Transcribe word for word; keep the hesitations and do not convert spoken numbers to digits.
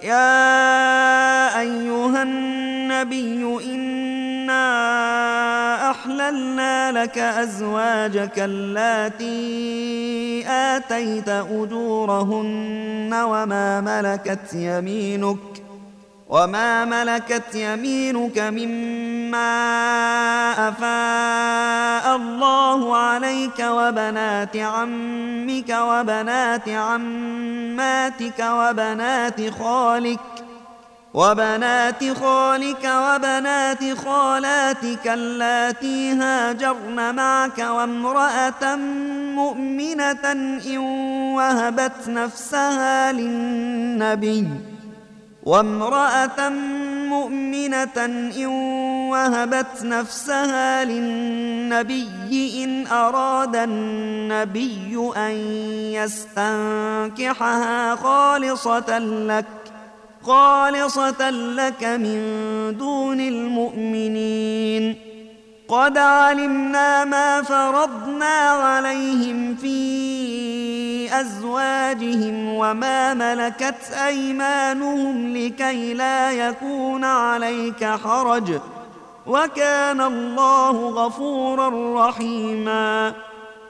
يا أيها النبي إنا أحللنا لك أزواجك اللاتي آتيت أجورهن وما ملكت يمينك وما ملكت يمينك مما أفاء الله عليك وبنات عمك وبنات عماتك وبنات خالك وبنات خالك وبنات خالاتك اللاتي هاجرن معك وامرأة مؤمنة إن وهبت نفسها للنبي وامرأة مؤمنة إن وهبت نفسها للنبي إن أراد النبي أن يستنكحها خالصة لك خالصة لك من دون المؤمنين قد علمنا ما فرضنا عليهم في أزواجهم وما ملكت أيمانهم لكي لا يكون عليك حرج وكان الله غفورا رحيما